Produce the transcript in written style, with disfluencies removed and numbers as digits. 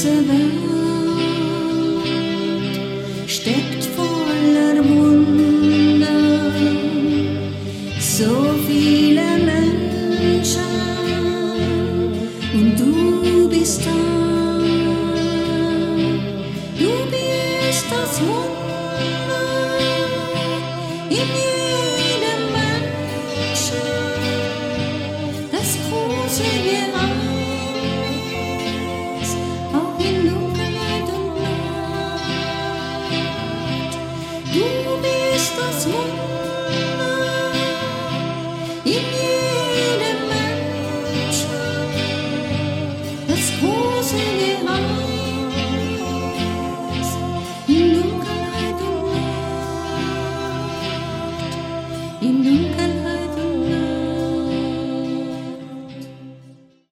ganze Welt steckt voller Wunder, so viele Menschen und du